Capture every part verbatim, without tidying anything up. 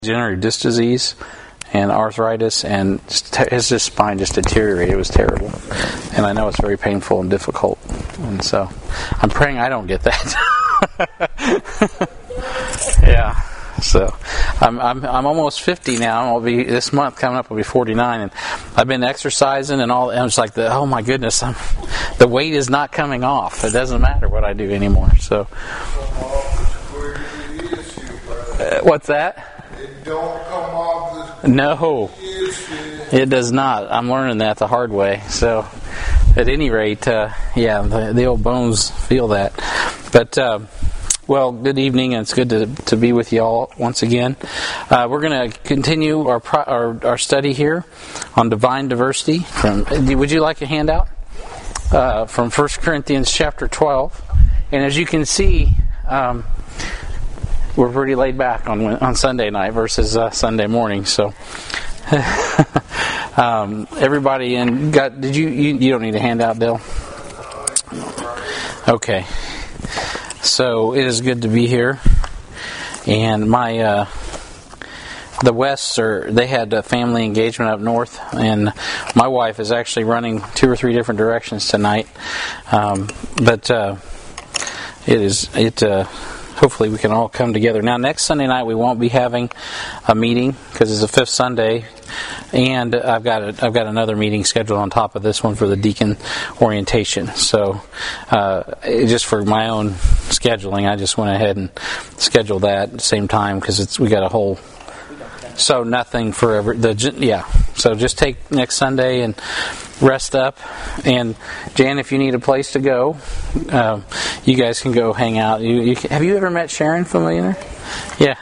degenerative disc disease and arthritis, and his just spine just deteriorated. It was terrible, and I know it's very painful and difficult, and so I'm praying I don't get that. Yeah, so I'm I'm I'm almost fifty now. I'll be this month coming up. I'll be forty-nine, and I've been exercising and all. And it's like the oh my goodness, I'm, the weight is not coming off. It doesn't matter what I do anymore. So, uh, what's that? It don't come off the No, it does not. I'm learning that the hard way. So, at any rate, uh, yeah, the, the old bones feel that. But, uh, well, good evening, and it's good to to be with you all once again. Uh, we're going to continue our, pro, our our study here on divine diversity. From would you like a handout uh, from First Corinthians chapter twelve? And as you can see. Um, We're pretty laid back on on Sunday night versus uh, Sunday morning. So, um, everybody in got? Did you, you? You don't need a handout, Bill. Okay. So it is good to be here, and my uh, the Wests are they had a family engagement up north, and my wife is actually running two or three different directions tonight. Um, but uh, it is it. Uh, Hopefully we can all come together. Now, next Sunday night we won't be having a meeting because it's the fifth Sunday, and I've got a, I've got another meeting scheduled on top of this one for the deacon orientation. So, uh, just for my own scheduling, I just went ahead and scheduled that at the same time because it's we got a whole. So nothing for every the yeah. So just take next Sunday and rest up. And Jan, if you need a place to go, uh, you guys can go hang out. You, you can, have you ever met Sharon from there? Yeah.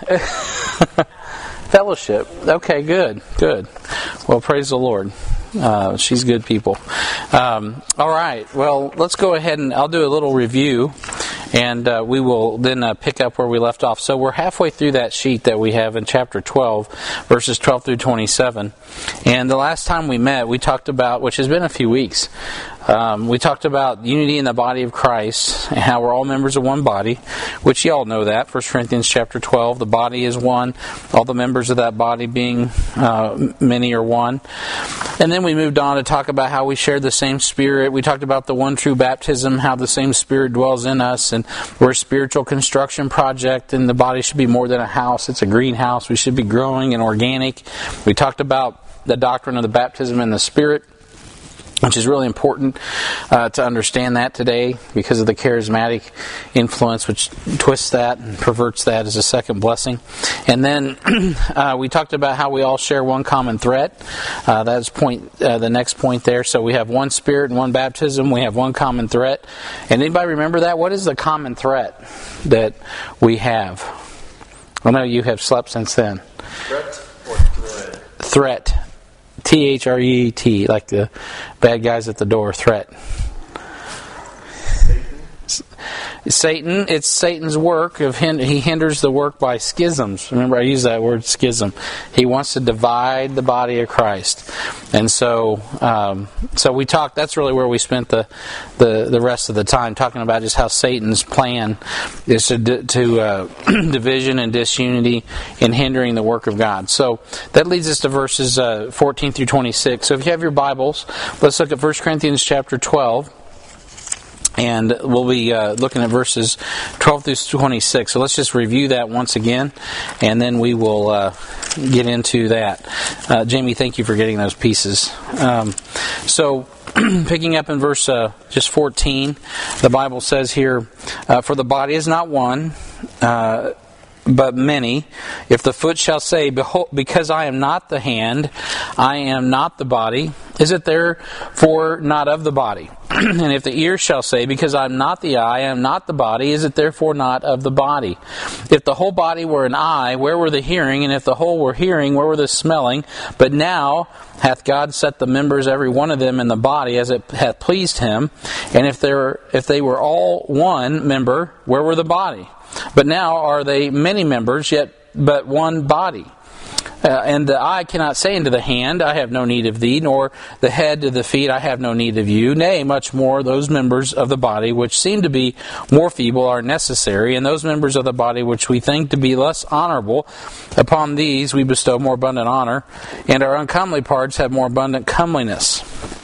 Fellowship. Okay, good, good. Well, praise the Lord. Uh, she's good people. Um, all right. Well, let's go ahead and I'll do a little review. And uh, we will then uh, pick up where we left off. So we're halfway through that sheet that we have in chapter twelve, verses twelve through twenty-seven. And the last time we met, we talked about, which has been a few weeks, um, we talked about unity in the body of Christ and how we're all members of one body, which you all know that. First Corinthians chapter twelve, the body is one, all the members of that body being uh, many are one. And then we moved on to talk about how we share the same Spirit. We talked about the one true baptism, how the same Spirit dwells in us, and we're a spiritual construction project, and the body should be more than a house. It's a greenhouse. We should be growing and organic. We talked about the doctrine of the baptism in the Spirit, which is really important uh, to understand that today because of the charismatic influence which twists that and perverts that as a second blessing. And then uh, we talked about how we all share one common thread. Uh, that's point uh, the next point there. So we have one Spirit and one baptism. We have one common thread. And anybody remember that? What is the common thread that we have? I know you have slept since then. Threat or threat? Threat. T H R E E T, like the bad guys at the door, threat. Satan, it's Satan's work of hin- he hinders the work by schisms. Remember, I use that word schism. He wants to divide the body of Christ, and so um, so we talked. That's really where we spent the, the the rest of the time talking about just how Satan's plan is to di- to uh, division and disunity in hindering the work of God. So that leads us to verses uh, fourteen through twenty-six. So if you have your Bibles, let's look at First Corinthians chapter twelve. And we'll be uh, looking at verses twelve through twenty-six. So let's just review that once again, and then we will uh, get into that. Uh, Jamie, thank you for getting those pieces. Um, so, picking up in verse uh, just fourteen, the Bible says here, uh, "For the body is not one, uh, but many. If the foot shall say, Behold, because I am not the hand, I am not the body, is it therefore not of the body? And if the ear shall say, Because I am not the eye, I am not the body, is it therefore not of the body? If the whole body were an eye, where were the hearing? And if the whole were hearing, where were the smelling? But now hath God set the members, every one of them, in the body, as it hath pleased Him. And if there, if they were all one member, where were the body? But now are they many members, yet but one body. Uh, and the eye cannot say unto the hand, I have no need of thee, nor the head to the feet, I have no need of you. Nay, much more, those members of the body which seem to be more feeble are necessary, and those members of the body which we think to be less honorable, upon these we bestow more abundant honor, and our uncomely parts have more abundant comeliness.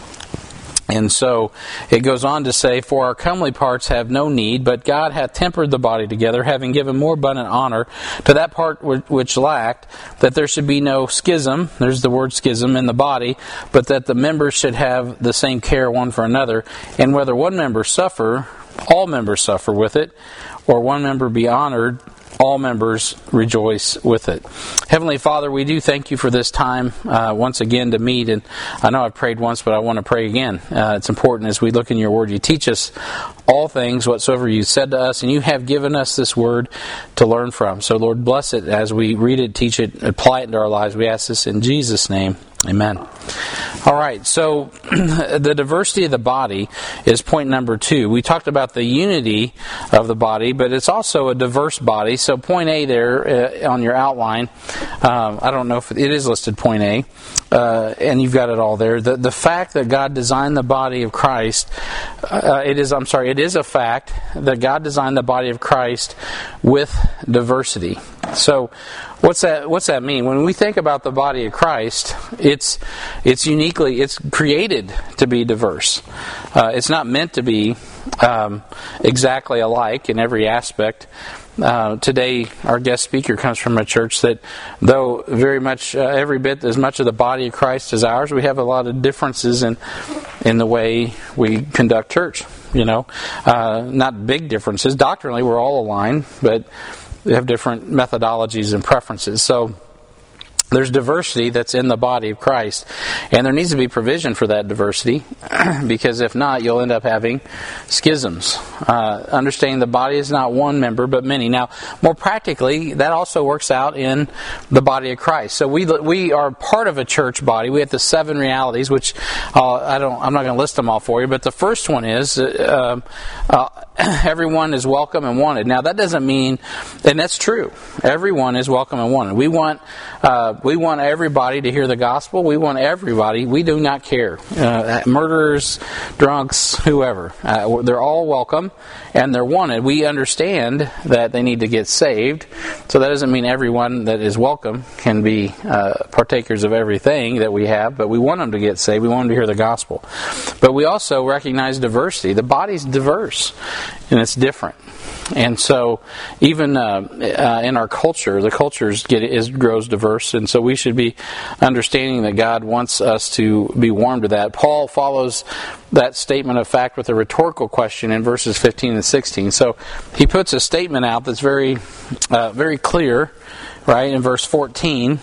And so it goes on to say, for our comely parts have no need, but God hath tempered the body together, having given more abundant honor to that part which lacked, that there should be no schism, there's the word schism, in the body, but that the members should have the same care one for another. And whether one member suffer, all members suffer with it, or one member be honored, all members rejoice with it. Heavenly Father, we do thank you for this time uh, once again to meet. And I know I've prayed once, but I want to pray again. Uh, it's important as we look in your word. You teach us all things whatsoever you said to us, and you have given us this word to learn from. So Lord, bless it as we read it, teach it, apply it into our lives. We ask this in Jesus' name. Amen. All right, so the diversity of the body is point number two. We talked about the unity of the body, but it's also a diverse body. So point A there uh, on your outline, um, I don't know if it is listed point A, uh, and you've got it all there. The the fact that God designed the body of Christ, uh, it is, I'm sorry, it is a fact that God designed the body of Christ with diversity. So what's that what's that mean? When we think about the body of Christ, it's it's uniquely, it's created to be diverse. Uh, it's not meant to be um, exactly alike in every aspect. Uh, today, our guest speaker comes from a church that, though very much, uh, every bit as much of the body of Christ as ours, we have a lot of differences in in the way we conduct church. You know, uh, not big differences. Doctrinally, we're all aligned, but we have different methodologies and preferences. So there's diversity that's in the body of Christ, and there needs to be provision for that diversity, because if not, you'll end up having schisms. Uh, understanding the body is not one member, but many. Now, more practically, that also works out in the body of Christ. So we we are part of a church body. We have the seven realities, which uh, I don't. I'm not going to list them all for you, but the first one is uh, uh, everyone is welcome and wanted. Now, that doesn't mean, and that's true. Everyone is welcome and wanted. We want. Uh, We want everybody to hear the gospel. We want everybody. We do not care. Uh, murderers, drunks, whoever. Uh, they're all welcome and they're wanted. We understand that they need to get saved. So that doesn't mean everyone that is welcome can be uh, partakers of everything that we have. But we want them to get saved. We want them to hear the gospel. But we also recognize diversity. The body's diverse and it's different. And so, even uh, uh, in our culture, the culture get is grows diverse, and so we should be understanding that God wants us to be warm to that. Paul follows that statement of fact with a rhetorical question in verses fifteen and sixteen. So he puts a statement out that's very, uh, very clear, right? In verse fourteen.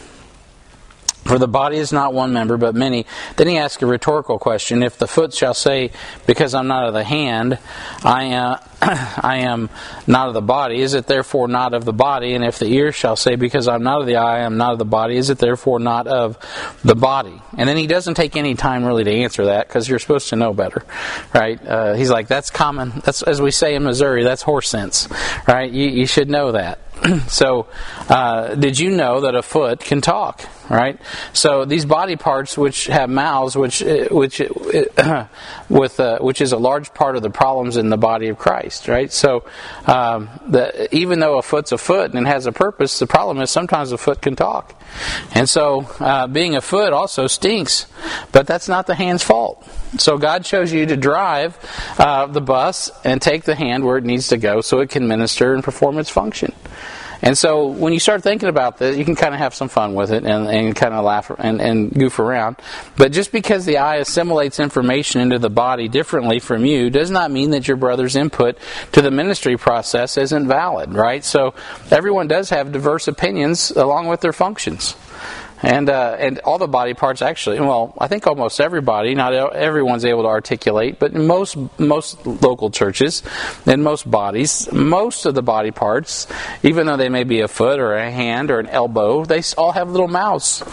For the body is not one member, but many. Then he asks a rhetorical question. If the foot shall say, because I'm not of the hand, I am, I am not of the body, is it therefore not of the body? And if the ear shall say, because I'm not of the eye, I am not of the body, is it therefore not of the body? And then he doesn't take any time really to answer that, because you're supposed to know better, right? Uh, he's like, that's common. That's, as we say in Missouri, that's horse sense, right? You, you should know that. So, uh, did you know that a foot can talk? Right. So these body parts, which have mouths, which which uh, with uh, which is a large part of the problems in the body of Christ. Right. So, um, the, even though a foot's a foot and has a purpose, the problem is sometimes a foot can talk, and so uh, being a foot also stinks. But that's not the hand's fault. So God chose you to drive uh, the bus and take the hand where it needs to go, so it can minister and perform its function. And so when you start thinking about this, you can kind of have some fun with it and, and kind of laugh and, and goof around. But just because the eye assimilates information into the body differently from you does not mean that your brother's input to the ministry process isn't valid, right? So everyone does have diverse opinions along with their functions. And uh, and all the body parts actually, well, I think almost everybody, not everyone's able to articulate, but in most most local churches, in most bodies, most of the body parts, even though they may be a foot or a hand or an elbow, they all have little mouths.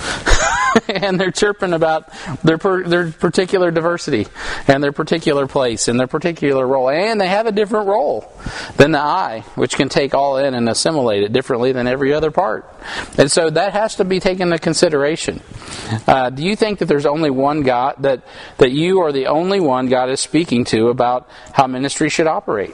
And they're chirping about their per, their particular diversity and their particular place and their particular role. And they have a different role. than the eye, which can take all in and assimilate it differently than every other part. And so that has to be taken into consideration. Uh, do you think that there's only one God, that, that you are the only one God is speaking to about how ministry should operate?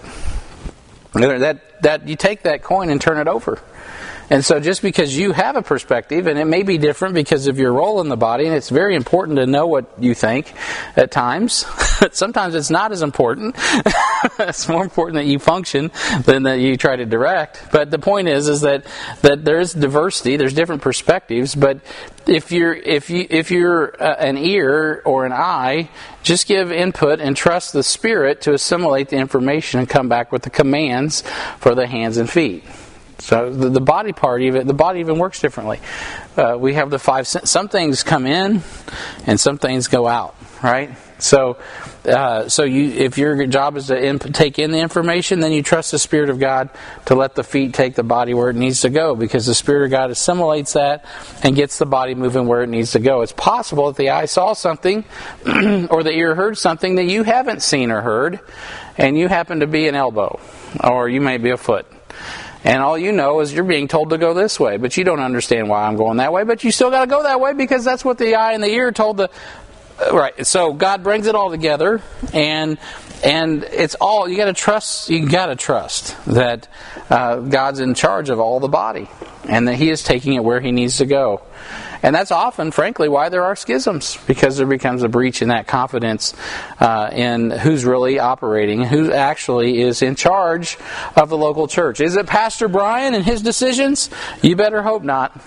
That, that you take that coin and turn it over. And so just because you have a perspective, and it may be different because of your role in the body, and it's very important to know what you think at times. Sometimes it's not as important. It's more important that you function than that you try to direct. But the point is, is that, that there's diversity, there's different perspectives, but if you're, if you, if you're uh, an ear or an eye, just give input and trust the Spirit to assimilate the information and come back with the commands for the hands and feet. So the, the body part, even the body even works differently. Uh, we have the five. Some things come in, and some things go out. Right. So, uh, so you, if your job is to imp- take in the information, then you trust the Spirit of God to let the feet take the body where it needs to go, because the Spirit of God assimilates that and gets the body moving where it needs to go. It's possible that the eye saw something, or the ear heard something that you haven't seen or heard, and you happen to be an elbow, or you may be a foot. And all you know is you're being told to go this way, but you don't understand why I'm going that way, but you still got to go that way because that's what the eye and the ear told the... Right, so God brings it all together, and and it's all, you got to trust, you got to trust that uh, God's in charge of all the body, and that He is taking it where He needs to go. And that's often, frankly, why there are schisms, because there becomes a breach in that confidence uh, in who's really operating, who actually is in charge of the local church. Is it Pastor Brian and his decisions? You better hope not.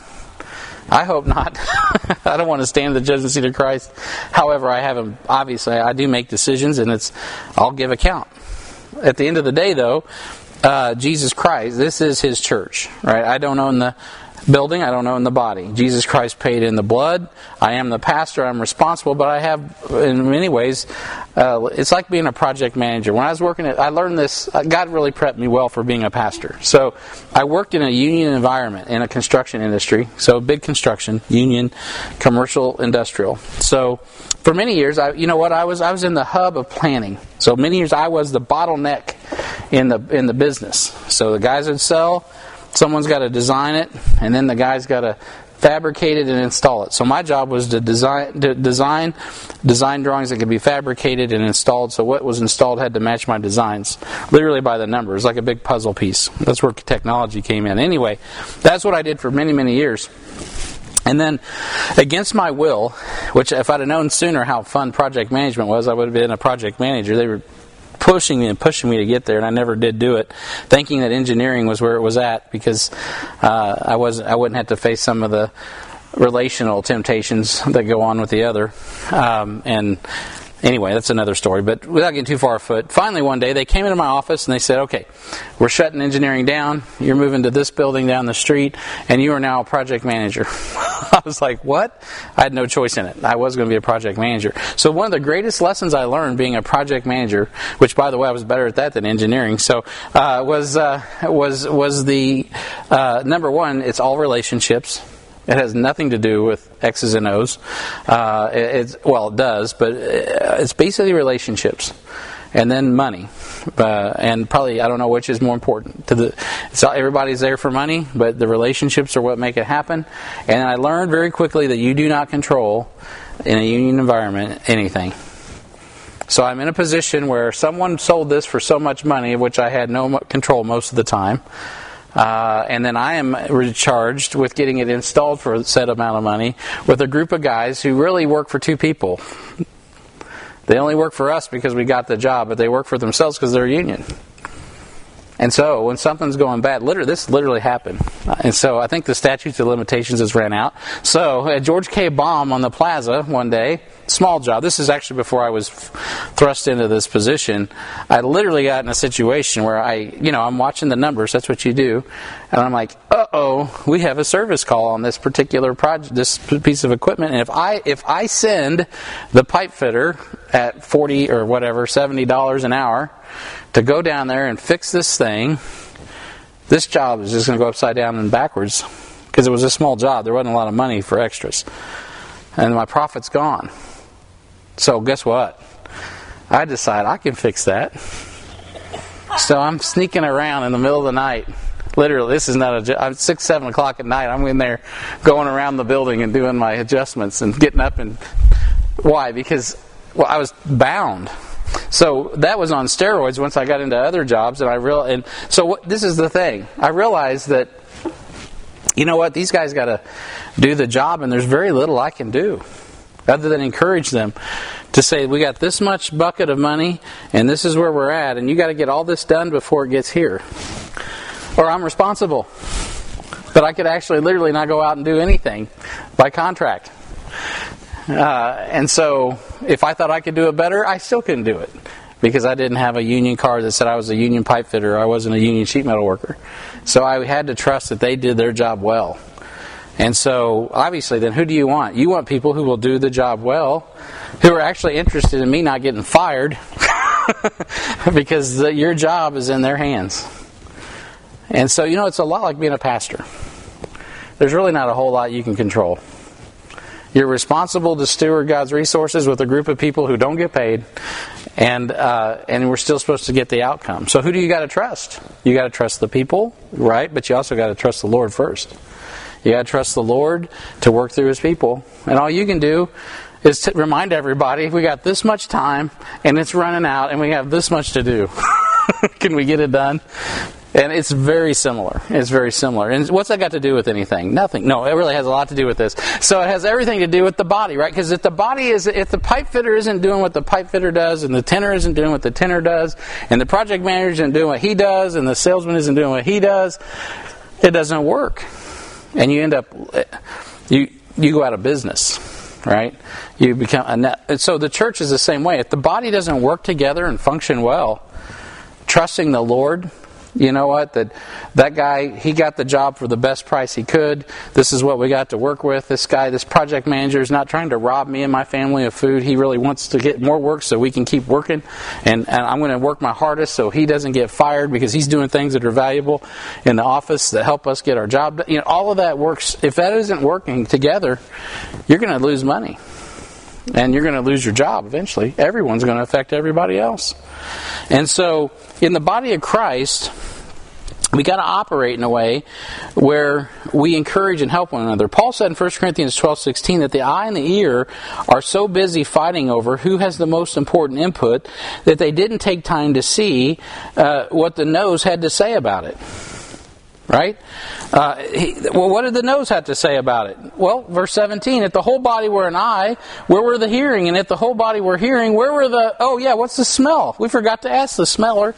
I hope not. I don't want to stand at the judgment seat of Christ. However, I have, obviously, I do make decisions, and it's, I'll give account. At the end of the day, though, uh, Jesus Christ, this is His church, right? I don't own the building, I don't own the body. Jesus Christ paid in the blood. I am the pastor, I'm responsible, but I have, in many ways, uh, it's like being a project manager. When I was working at, I learned this, God really prepped me well for being a pastor. So I worked in a union environment, in a construction industry, so big construction, union, commercial, industrial. So for many years, I, you know what, I was I was in the hub of planning. So many years I was the bottleneck in the in the business. So the guys would sell, someone's got to design it, and then the guy's got to fabricate it and install it. So my job was to design to design design drawings that could be fabricated and installed. So what was installed had to match my designs, literally by the numbers, like a big puzzle piece. That's where technology came in. Anyway, that's what I did for many, many years. And then, against my will, which if I'd have known sooner how fun project management was, I would have been a project manager. They were pushing me and pushing me to get there, and I never did do it, thinking that engineering was where it was at, because uh, I wasn't, I wouldn't have to face some of the relational temptations that go on with the other. Um, and anyway, that's another story. But without getting too far afoot, finally one day they came into my office and they said, "Okay, we're shutting engineering down. You're moving to this building down the street, and you are now a project manager." I was like, what? I had no choice in it. I was going to be a project manager. So one of the greatest lessons I learned being a project manager, which by the way I was better at that than engineering, so uh, was uh, was was the uh, number one. It's all relationships. It has nothing to do with X's and O's. Uh, it, it's well, it does, but it's basically relationships, and then money. Uh, and probably, I don't know which is more important. To the, it's all, everybody's there for money, but the relationships are what make it happen. And I learned very quickly that you do not control, in a union environment, anything. So I'm in a position where someone sold this for so much money, of which I had no control most of the time. Uh, and then I am recharged with getting it installed for a set amount of money with a group of guys who really work for two people. They only work for us because we got the job, but they work for themselves because they're a union. And so when something's going bad, literally, this literally happened. And so I think the statutes of limitations has ran out. So at George K. Baum on the plaza one day, small job. This is actually before I was thrust into this position. I literally got in a situation where I, you know, I'm watching the numbers. That's what you do. And I'm like, uh-oh, we have a service call on this particular project, this piece of equipment. And if I if I send the pipe fitter at forty or whatever, seventy dollars an hour to go down there and fix this thing, this job is just going to go upside down and backwards, because it was a small job. There wasn't a lot of money for extras. And my profit's gone. So guess what? I decide I can fix that. So I'm sneaking around in the middle of the night. Literally, this is not a job. It's six, seven o'clock at night. I'm in there going around the building and doing my adjustments and getting up. And why? Because, well, I was bound. So that was on steroids once I got into other jobs. And I real and so what, this is the thing. I realized that, you know what, these guys got to do the job, and there's very little I can do other than encourage them to say, we got this much bucket of money, and this is where we're at, and you got to get all this done before it gets here. Or I'm responsible. But I could actually literally not go out and do anything by contract. Uh, and so if I thought I could do it better, I still couldn't do it. Because I didn't have a union card that said I was a union pipe fitter, or I wasn't a union sheet metal worker. So I had to trust that they did their job well. And so, obviously, then who do you want? You want people who will do the job well, who are actually interested in me not getting fired, because the, your job is in their hands. And so, you know, it's a lot like being a pastor. There's really not a whole lot you can control. You're responsible to steward God's resources with a group of people who don't get paid, and uh, and we're still supposed to get the outcome. So who do you got to trust? You got to trust the people, right? But you also got to trust the Lord first. You got to trust the Lord to work through His people. And all you can do is to remind everybody, we got this much time, and it's running out, and we have this much to do. Can we get it done? And it's very similar. It's very similar. And what's that got to do with anything? Nothing. No, it really has a lot to do with this. So it has everything to do with the body, right? Because if the body is, if the pipe fitter isn't doing what the pipe fitter does, and the tenor isn't doing what the tenor does, and the project manager isn't doing what he does, and the salesman isn't doing what he does, it doesn't work. And you end up, you you go out of business, right? You become a net. And so the church is the same way. If the body doesn't work together and function well, trusting the Lord, you know what, that that guy, he got the job for the best price he could. This is what we got to work with. This guy, this project manager is not trying to rob me and my family of food. He really wants to get more work so we can keep working. And, and I'm going to work my hardest so he doesn't get fired, because he's doing things that are valuable in the office that help us get our job done. You know, all of that works. If that isn't working together, you're going to lose money. And you're going to lose your job eventually. Everyone's going to affect everybody else. And so, in the body of Christ, we got to operate in a way where we encourage and help one another. Paul said in First Corinthians twelve sixteen that the eye and the ear are so busy fighting over who has the most important input that they didn't take time to see uh, what the nose had to say about it. Right? Uh, he, well, what did the nose have to say about it? Well, verse seventeen, if the whole body were an eye, where were the hearing? And if the whole body were hearing, where were the... Oh, yeah, what's the smell? We forgot to ask the smeller.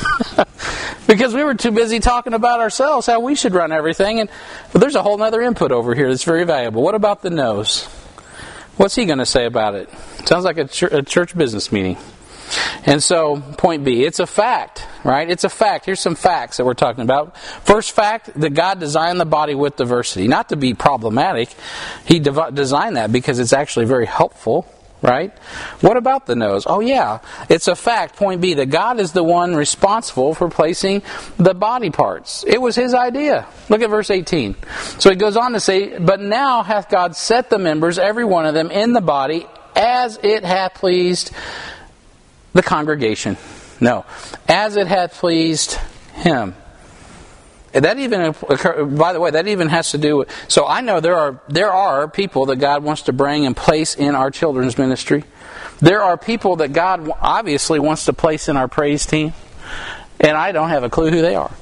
Because we were too busy talking about ourselves, how we should run everything. And but there's a whole other input over here that's very valuable. What about the nose? What's he going to say about it? Sounds like a, ch- a church business meeting. And so, point B, it's a fact, right? It's a fact. Here's some facts that we're talking about. First fact, that God designed the body with diversity. Not to be problematic. He de- designed that because it's actually very helpful, right? What about the nose? Oh yeah, it's a fact, point B, that God is the one responsible for placing the body parts. It was His idea. Look at verse eighteen. So it goes on to say, but now hath God set the members, every one of them, in the body, as it hath pleased the congregation. No. As it hath pleased Him. That even, by the way, that even has to do with... So I know there are there are people that God wants to bring and place in our children's ministry. There are people that God obviously wants to place in our praise team. And I don't have a clue who they are.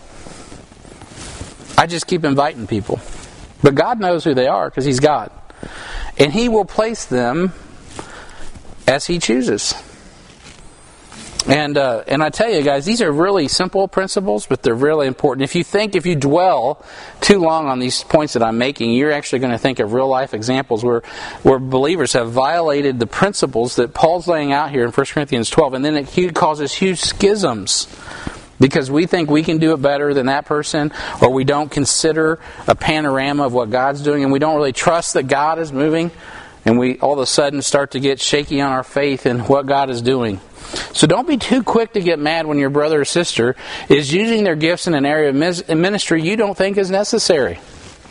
I just keep inviting people. But God knows who they are because He's God. And He will place them as He chooses. And uh, and I tell you guys, these are really simple principles, but they're really important. If you think, if you dwell too long on these points that I'm making, you're actually going to think of real life examples where where believers have violated the principles that Paul's laying out here in First Corinthians twelve, and then it causes huge schisms because we think we can do it better than that person, or we don't consider a panorama of what God's doing, and we don't really trust that God is moving, and we all of a sudden start to get shaky on our faith in what God is doing. So don't be too quick to get mad when your brother or sister is using their gifts in an area of ministry you don't think is necessary.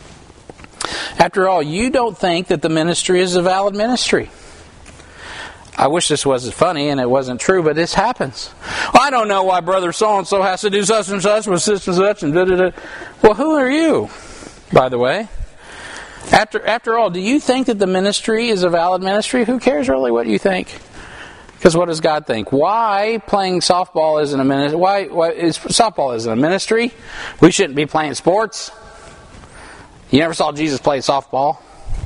After all, you don't think that the ministry is a valid ministry. I wish this wasn't funny and it wasn't true, but this happens. Well, I don't know why brother so-and-so has to do such and such with such and such and da-da-da. Well, who are you, by the way? After after all, do you think that the ministry is a valid ministry? Who cares really what you think? Because what does God think? Why playing softball isn't a ministry? Why, why is softball isn't a ministry? We shouldn't be playing sports. You never saw Jesus play softball.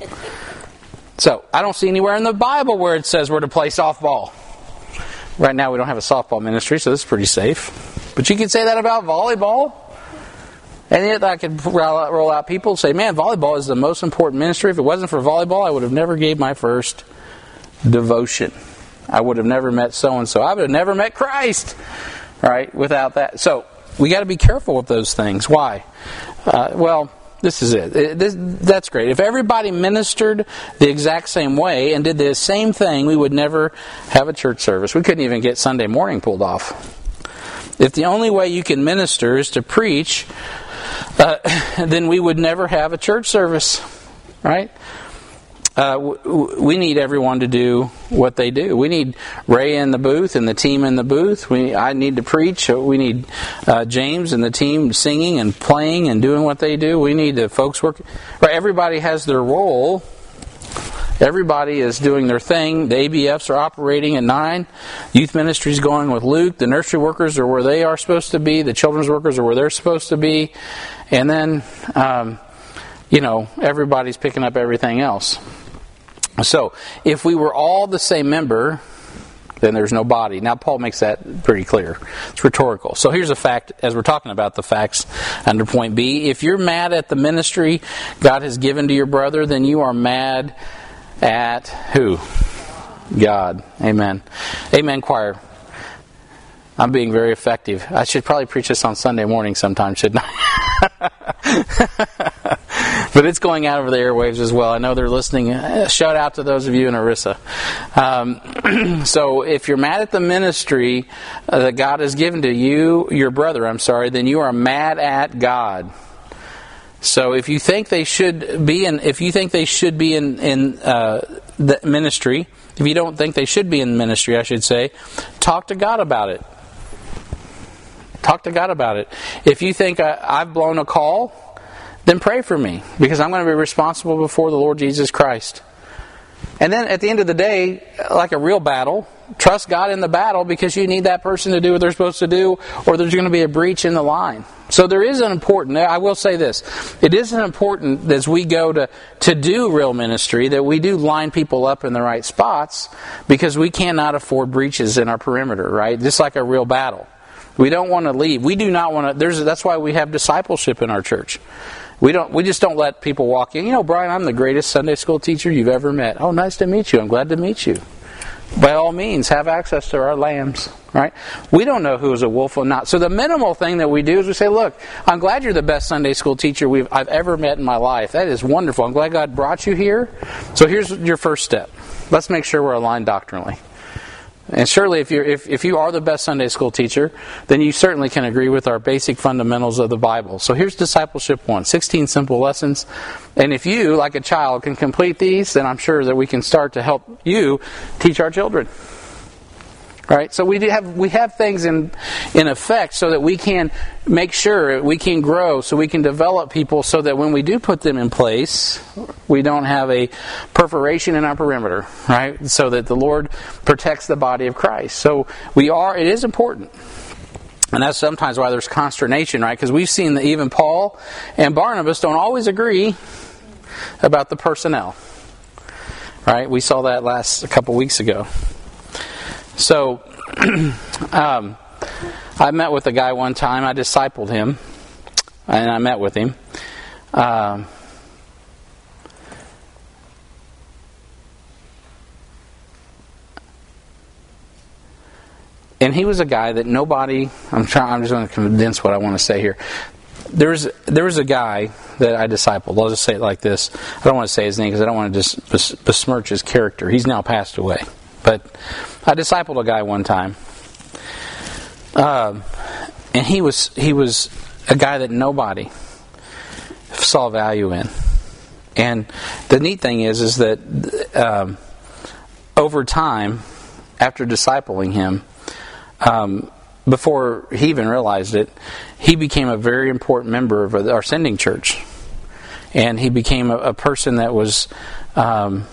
So, I don't see anywhere in the Bible where it says we're to play softball. Right now we don't have a softball ministry, so this is pretty safe. But you could say that about volleyball. And yet I could roll out, roll out people and say, man, volleyball is the most important ministry. If it wasn't for volleyball, I would have never gave my first devotion. I would have never met so-and-so. I would have never met Christ, right, without that. So, we got to be careful with those things. Why? Uh, well... This is it. it this, that's great. If everybody ministered the exact same way and did the same thing, we would never have a church service. We couldn't even get Sunday morning pulled off. If the only way you can minister is to preach, uh, then we would never have a church service, right? Uh, w- we need everyone to do what they do. We need Ray in the booth and the team in the booth. We I need to preach. We need uh, James and the team singing and playing and doing what they do. We need the folks work. Right? Everybody has their role. Everybody is doing their thing. The A B Fs are operating at nine. Youth ministry is going with Luke. The nursery workers are where they are supposed to be. The children's workers are where they're supposed to be. And then, um, you know, everybody's picking up everything else. So, if we were all the same member, then there's no body. Now, Paul makes that pretty clear. It's rhetorical. So, here's a fact, as we're talking about the facts under point B. If you're mad at the ministry God has given to your brother, then you are mad at who? God. Amen. Amen, choir. I'm being very effective. I should probably preach this on Sunday morning sometime, shouldn't I? But it's going out over the airwaves as well. I know they're listening. Shout out to those of you in Orissa. Um, so if you're mad at the ministry uh, that God has given to you, your brother, I'm sorry, then you are mad at God. So if you think they should be in, if you think they should be in in uh, the ministry, if you don't think they should be in ministry, I should say, talk to God about it. Talk to God about it. If you think uh, I've blown a call, then pray for me, because I'm going to be responsible before the Lord Jesus Christ. And then at the end of the day, like a real battle, trust God in the battle, because you need that person to do what they're supposed to do, or there's going to be a breach in the line. So there is an important, I will say this, it is an important as we go to, to do real ministry that we do line people up in the right spots, because we cannot afford breaches in our perimeter, right? Just like a real battle. We don't want to leave. We do not want to, there's, that's why we have discipleship in our church. We don't. We just don't let people walk in. You know, Brian, I'm the greatest Sunday school teacher you've ever met. Oh, nice to meet you. I'm glad to meet you. By all means, have access to our lambs, right? We don't know who is a wolf or not. So the minimal thing that we do is we say, look, I'm glad you're the best Sunday school teacher we've I've ever met in my life. That is wonderful. I'm glad God brought you here. So here's your first step. Let's make sure we're aligned doctrinally. And surely if you're if, if you are the best Sunday school teacher, then you certainly can agree with our basic fundamentals of the Bible. So here's discipleship one, sixteen simple lessons. And if you, like a child, can complete these, then I'm sure that we can start to help you teach our children. Right? So we do have we have things in in effect so that we can make sure we can grow, so we can develop people, so that when we do put them in place, we don't have a perforation in our perimeter, right? So that the Lord protects the body of Christ. So we are it is important. And that's sometimes why there's consternation, right? Because we've seen that even Paul and Barnabas don't always agree about the personnel. Right? We saw that last a couple weeks ago. So, um, I met with a guy one time. I discipled him, and I met with him. Um, and he was a guy that nobody. I'm trying. I'm just going to condense what I want to say here. There's there was a guy that I discipled. I'll just say it like this. I don't want to say his name because I don't want to just besmirch his character. He's now passed away. But I discipled a guy one time, uh, and he was he was a guy that nobody saw value in. And the neat thing is, is that um, over time, after discipling him, um, before he even realized it, he became a very important member of our sending church. And he became a, a person that was um,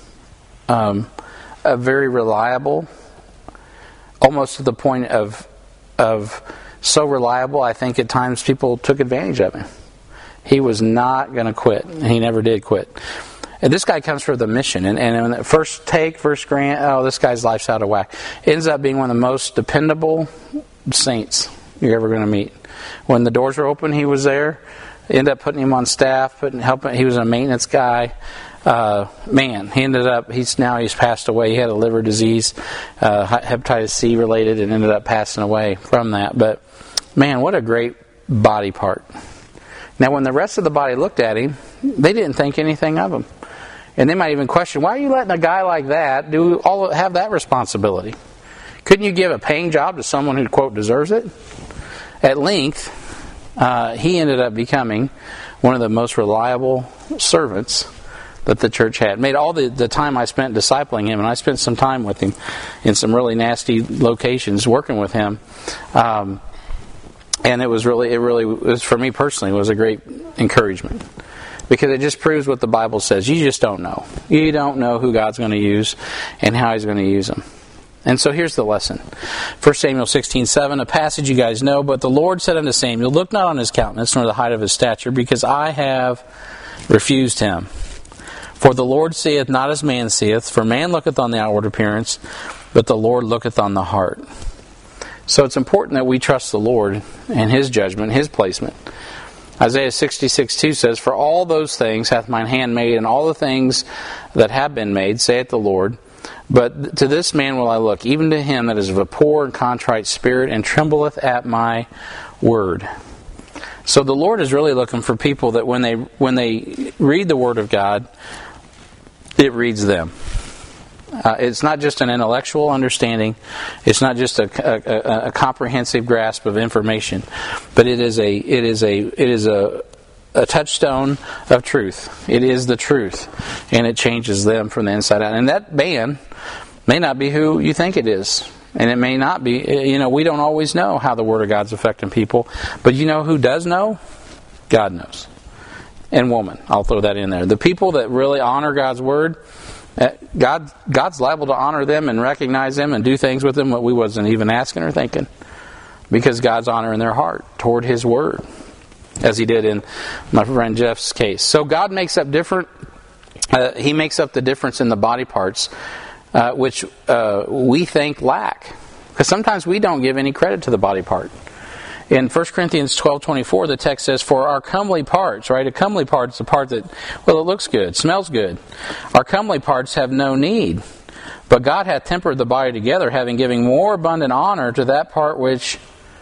um, a very reliable, almost to the point of of so reliable, I think at times people took advantage of him. He was not going to quit, and he never did quit. And this guy comes for the mission. And, and in the first take, first grant, oh, this guy's life's out of whack. Ends up being one of the most dependable saints you're ever going to meet. When the doors were open, he was there. Ended up putting him on staff, putting helping. He was a maintenance guy. Uh, man, he ended up. He's now he's passed away. He had a liver disease, uh, hepatitis C related, and ended up passing away from that. But man, what a great body part. Now, when the rest of the body looked at him, they didn't think anything of him. And they might even question, why are you letting a guy like that do all have that responsibility? Couldn't you give a paying job to someone who, quote, deserves it? At length, uh, he ended up becoming one of the most reliable servants that the church had. Made all the, the time I spent discipling him, and I spent some time with him in some really nasty locations working with him. Um, and it was really, it really was, for me personally, it was a great encouragement. Because it just proves what the Bible says. You just don't know. You don't know who God's going to use and how He's going to use them. And so here's the lesson. First Samuel sixteen seven, a passage you guys know. But the Lord said unto Samuel, look not on his countenance, nor the height of his stature, because I have refused him. For the Lord seeth not as man seeth, for man looketh on the outward appearance, but the Lord looketh on the heart. So it's important that we trust the Lord and His judgment, His placement. Isaiah sixty-six two says, for all those things hath mine hand made, and all the things that have been made, saith the Lord. But to this man will I look, even to him that is of a poor and contrite spirit, and trembleth at my word. So the Lord is really looking for people that when they when they read the Word of God, it reads them. Uh, it's not just an intellectual understanding. It's not just a, a, a comprehensive grasp of information, but it is a it is a it is a a touchstone of truth. It is the truth, and it changes them from the inside out. And that man may not be who you think it is, and it may not be. You know, we don't always know how the Word of God's affecting people, but you know who does know? God knows. And woman, I'll throw that in there. The people that really honor God's Word. God, God's liable to honor them and recognize them and do things with them what we wasn't even asking or thinking, because God's honoring their heart toward His Word, as He did in my friend Jeff's case. So God makes up different. Uh, he makes up the difference in the body parts, uh, which uh, we think lack, because sometimes we don't give any credit to the body part. In First Corinthians twelve twenty-four, the text says, for our comely parts, right? A comely part is a part that, well, it looks good, smells good. Our comely parts have no need. But God hath tempered the body together, having given more abundant honor to that part which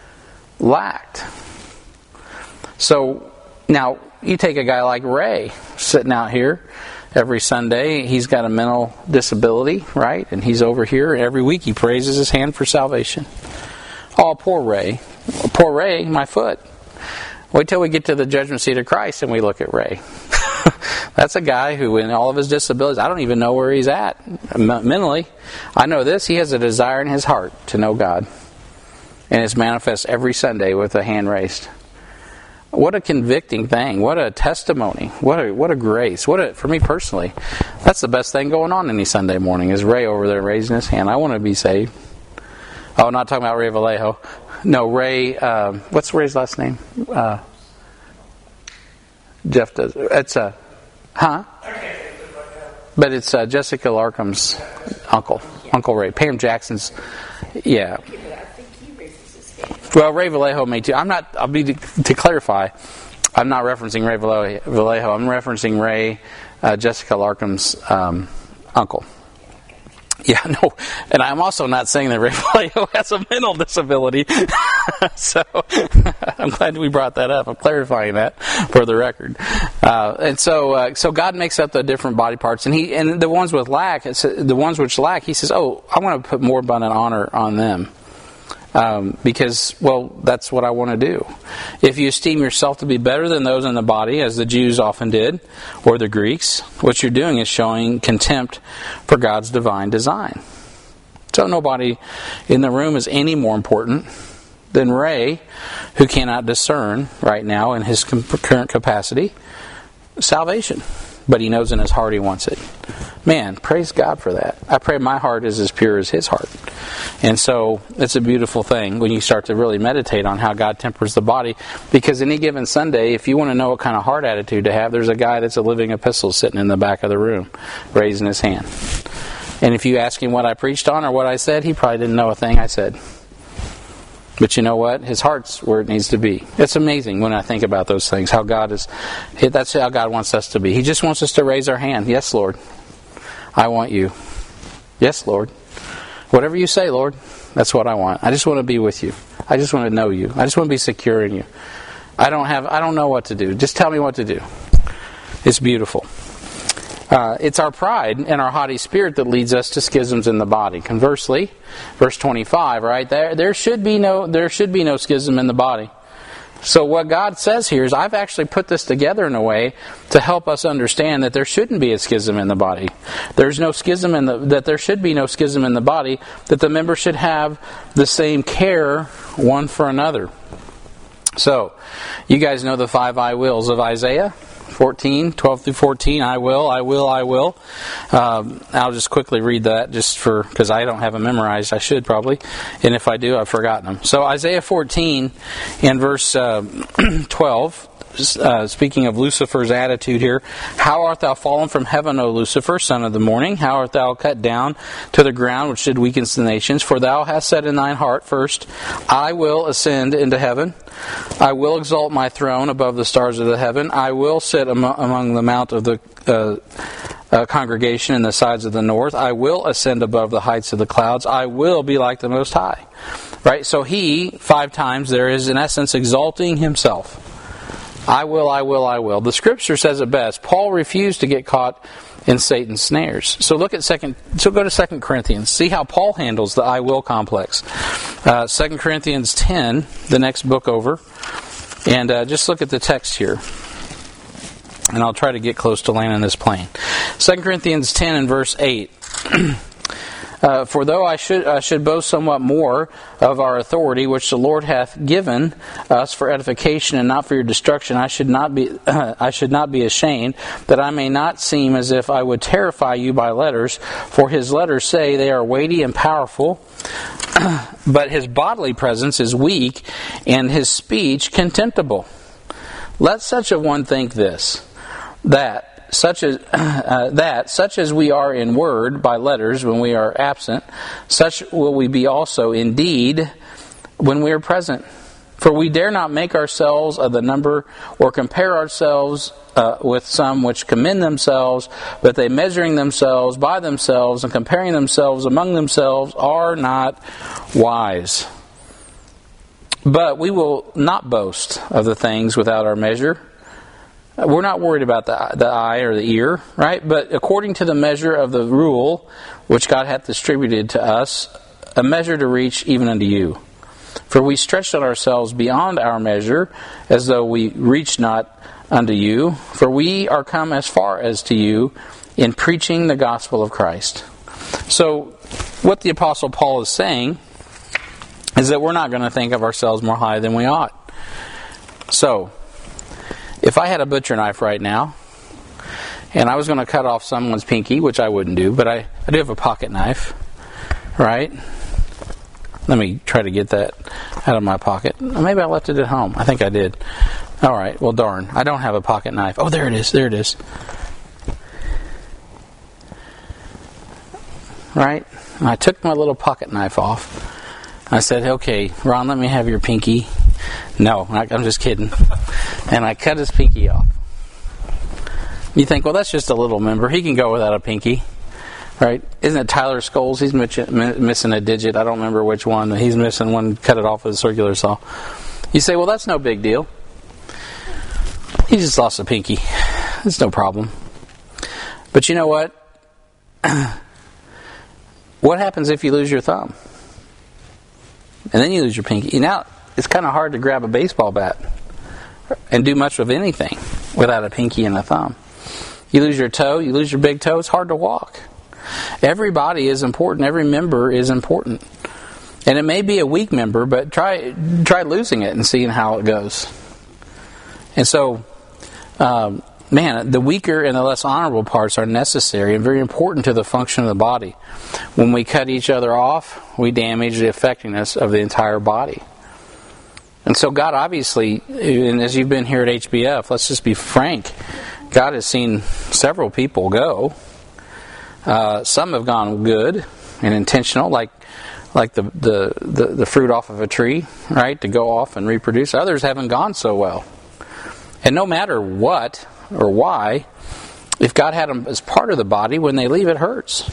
lacked. So, now, you take a guy like Ray, sitting out here every Sunday. He's got a mental disability, right? And he's over here, and every week he praises his hand for salvation. Oh, poor Ray. Poor Ray, my foot. Wait till we get to the judgment seat of Christ and we look at Ray. That's a guy who, in all of his disabilities, I don't even know where he's at mentally. I know this, he has a desire in his heart to know God. And it's manifest every Sunday with a hand raised. What a convicting thing. What a testimony. What a what a grace. What a, for me personally, that's the best thing going on any Sunday morning, is Ray over there raising his hand. I want to be saved. Oh, not talking about Ray Vallejo. No, Ray, um, what's Ray's last name? Uh, Jeff does. It's a, huh? But it's uh, Jessica Larkham's uncle, Uncle Ray. Pam Jackson's, yeah. Well, Ray Vallejo may too. I'm not, I'll be, to, to clarify, I'm not referencing Ray Vallejo. I'm referencing Ray, uh, Jessica Larkham's um, uncle. Yeah, no, and I'm also not saying that Ray Vallejo has a mental disability. So I'm glad we brought that up. I'm clarifying that for the record. Uh, and so, uh, so God makes up the different body parts, and He and the ones with lack, it's, the ones which lack, He says, "Oh, I want to put more abundant honor on them." Um, because, well, that's what I want to do. If you esteem yourself to be better than those in the body, as the Jews often did, or the Greeks, what you're doing is showing contempt for God's divine design. So nobody in the room is any more important than Ray, who cannot discern right now in his current capacity salvation. But he knows in his heart he wants it. Man, praise God for that. I pray my heart is as pure as his heart. And so it's a beautiful thing when you start to really meditate on how God tempers the body. Because any given Sunday, if you want to know what kind of heart attitude to have, there's a guy that's a living epistle sitting in the back of the room, raising his hand. And if you ask him what I preached on or what I said, he probably didn't know a thing I said. But you know what? His heart's where it needs to be. It's amazing when I think about those things, how God is, that's how God wants us to be. He just wants us to raise our hand. Yes, Lord. I want you. Yes, Lord. Whatever you say, Lord, that's what I want. I just want to be with you. I just want to know you. I just want to be secure in you. I don't have, I don't know what to do. Just tell me what to do. It's beautiful. Uh, it's our pride and our haughty spirit that leads us to schisms in the body. Conversely, verse twenty-five, right there, there should be no, there should be no schism in the body. So what God says here is, I've actually put this together in a way to help us understand that there shouldn't be a schism in the body. There's no schism in the, that there should be no schism in the body. That the members should have the same care one for another. So, you guys know the five I wills of Isaiah fourteen, twelve through fourteen. I will, I will, I will. Um, I'll just quickly read that just for, because I don't have them memorized. I should probably. And if I do, I've forgotten them. So Isaiah fourteen and verse uh, twelve, uh, speaking of Lucifer's attitude here. How art thou fallen from heaven, O Lucifer, son of the morning? How art thou cut down to the ground, which did weaken the nations? For thou hast said in thine heart, first, I will ascend into heaven. I will exalt my throne above the stars of the heaven. I will sit am- among the mount of the uh, uh, congregation in the sides of the north. I will ascend above the heights of the clouds. I will be like the Most High. Right? So he, five times there, is in essence exalting himself. I will, I will, I will. The Scripture says it best. Paul refused to get caught in Satan's snares. So look at second. So go to Second Corinthians. See how Paul handles the I will complex. Uh, Second Corinthians ten, the next book over, and uh, just look at the text here. And I'll try to get close to landing this plane. Second Corinthians ten and verse eight. Uh, for though I should I should boast somewhat more of our authority, which the Lord hath given us for edification and not for your destruction, I should not be uh, I should not be ashamed, that I may not seem as if I would terrify you by letters. For his letters say they are weighty and powerful, but his bodily presence is weak, and his speech contemptible. Let such a one think this, that. Such as uh, that, such as we are in word by letters when we are absent, such will we be also in deed when we are present. For we dare not make ourselves of the number, or compare ourselves uh, with some which commend themselves, but they measuring themselves by themselves and comparing themselves among themselves are not wise. But we will not boast of the things without our measure. We're not worried about the, the eye or the ear, right? But according to the measure of the rule which God hath distributed to us, a measure to reach even unto you. For we stretched out ourselves beyond our measure, as though we reached not unto you. For we are come as far as to you in preaching the gospel of Christ. So, what the Apostle Paul is saying is that we're not going to think of ourselves more high than we ought. So, if I had a butcher knife right now, and I was going to cut off someone's pinky, which I wouldn't do, but I, I do have a pocket knife, right? Let me try to get that out of my pocket. Maybe I left it at home. I think I did. All right, well, darn. I don't have a pocket knife. Oh, there it is. There it is. Right? And I took my little pocket knife off. I said, okay, Ron, let me have your pinky. No, I'm just kidding. And I cut his pinky off. You think, well, that's just a little member. He can go without a pinky. Right? Isn't it Tyler Scholes? He's missing a digit. I don't remember which one. He's missing one, cut it off with a circular saw. You say, well, that's no big deal. He just lost a pinky. It's no problem. But you know what? What happens if you lose your thumb? And then you lose your pinky. Now, it's kind of hard to grab a baseball bat and do much of anything without a pinky and a thumb. You lose your toe, you lose your big toe, it's hard to walk. Every body is important. Every member is important. And it may be a weak member, but try try losing it and seeing how it goes. And so, um, man, the weaker and the less honorable parts are necessary and very important to the function of the body. When we cut each other off, we damage the effectiveness of the entire body. And so God obviously, and as you've been here at H B F, let's just be frank, God has seen several people go. Uh, some have gone good and intentional, like like the, the, the, the fruit off of a tree, right, to go off and reproduce. Others haven't gone so well. And no matter what or why, if God had them as part of the body, when they leave, it hurts.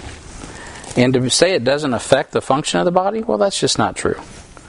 And to say it doesn't affect the function of the body, well, that's just not true.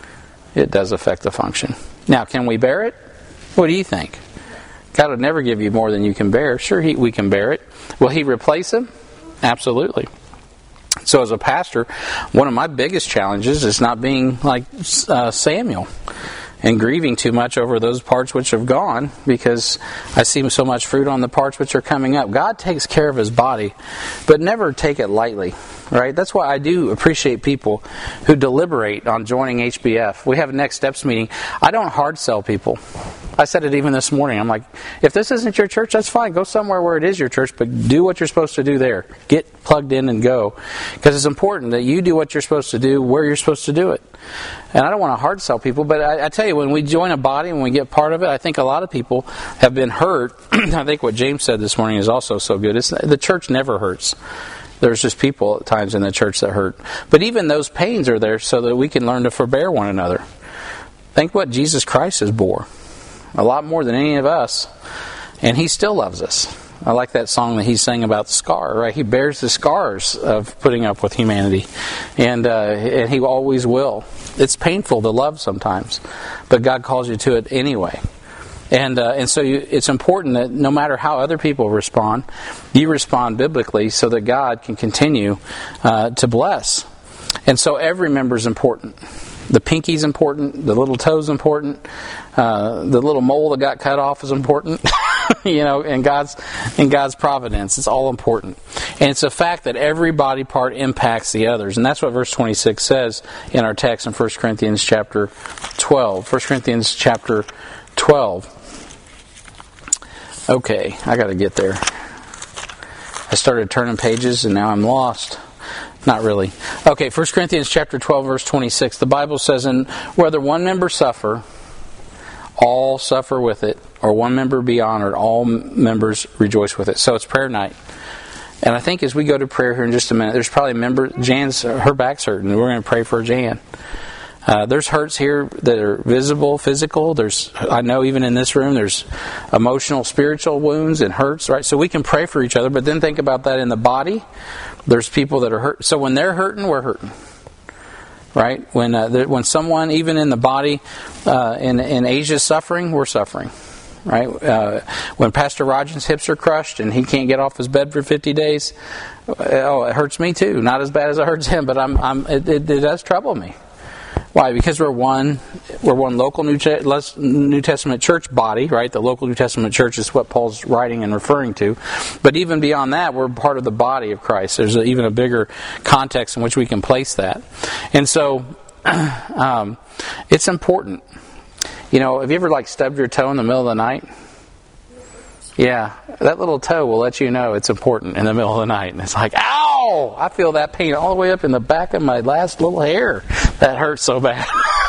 It does affect the function. Now, can we bear it? What do you think? God would never give you more than you can bear. Sure, he, we can bear it. Will He replace Him? Absolutely. So as a pastor, one of my biggest challenges is not being like uh, Samuel and grieving too much over those parts which have gone, because I see so much fruit on the parts which are coming up. God takes care of His body, but never take it lightly, right? That's why I do appreciate people who deliberate on joining H B F. We have a Next Steps meeting. I don't hard sell people. I said it even this morning. I'm like, if this isn't your church, that's fine. Go somewhere where it is your church, but do what you're supposed to do there. Get plugged in and go. Because it's important that you do what you're supposed to do where you're supposed to do it. And I don't want to hard sell people, but I, I tell you, when we join a body, when we get part of it, I think a lot of people have been hurt. I think what James said this morning is also so good. It's, the church never hurts. There's just people at times in the church that hurt. But even those pains are there so that we can learn to forbear one another. Think what Jesus Christ has bore. A lot more than any of us. And He still loves us. I like that song that he sang about the scar, right? He bears the scars of putting up with humanity. And, uh, and He always will. It's painful to love sometimes. But God calls you to it anyway. And uh, and so you, it's important that no matter how other people respond, you respond biblically so that God can continue uh, to bless. And so every member is important. The pinky's important. The little toe's important. Uh, the little mole that got cut off is important. you know, in God's in God's providence, it's all important. And it's a fact that every body part impacts the others, and that's what verse twenty-six says in our text in First Corinthians chapter twelve. First Corinthians chapter twelve. Okay, I got to get there. I started turning pages, and now I'm lost. Not really. Okay, First Corinthians chapter twelve, verse twenty-six. The Bible says, "And whether one member suffer, all suffer with it, or one member be honored, all members rejoice with it." So it's prayer night. And I think as we go to prayer here in just a minute, there's probably a member, Jan's, her back's hurting, and we're going to pray for Jan. Uh, there's hurts here that are visible, physical. There's, I know even in this room, there's emotional, spiritual wounds and hurts, right? So we can pray for each other, but then think about that in the body. There's people that are hurt. So when they're hurting, we're hurting, right? When uh, when someone, even in the body, uh, in in Asia's suffering, we're suffering, right? Uh, when Pastor Roger's hips are crushed and he can't get off his bed for fifty days, oh, it hurts me too. Not as bad as it hurts him, but I'm I'm it, it, it does trouble me. Why? Because we're one, we're one local New, New Testament church body, right? The local New Testament church is what Paul's writing and referring to. But even beyond that, we're part of the body of Christ. There's a, even a bigger context in which we can place that. And so, um, it's important. You know, have you ever like stubbed your toe in the middle of the night? Yeah, that little toe will let you know it's important in the middle of the night. And it's like, ow! I feel that pain all the way up in the back of my last little hair. That hurts so bad.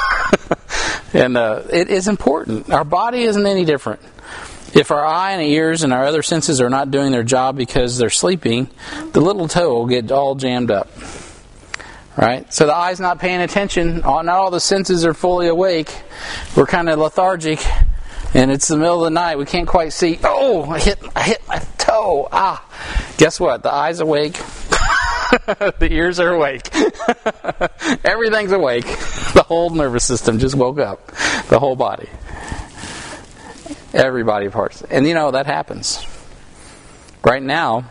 and uh, it is important. Our body isn't any different. If our eye and ears and our other senses are not doing their job because they're sleeping, the little toe will get all jammed up. Right? So the eye's not paying attention. Not all the senses are fully awake. We're kind of lethargic. And it's the middle of the night. We can't quite see. Oh, I hit, I hit my toe. Ah. Guess what? The eye's awake. The ears are awake. Everything's awake. The whole nervous system just woke up. The whole body. Every body parts. And you know, that happens. Right now,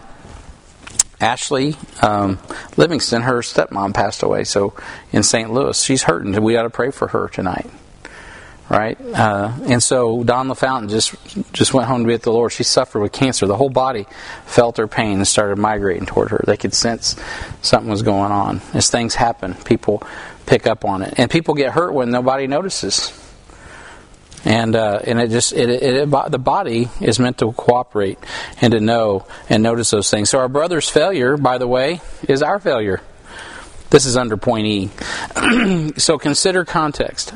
Ashley um, Livingston, her stepmom passed away. So in Saint Louis, she's hurting. We ought to pray for her tonight. right? Uh, and so Don LaFountain just just went home to be with the Lord. She suffered with cancer. The whole body felt her pain and started migrating toward her. They could sense something was going on. As things happen, people pick up on it, and people get hurt when nobody notices. And uh, and it just it, it, it the body is meant to cooperate and to know and notice those things. So our brother's failure, by the way, is our failure. This is under point E. So consider context.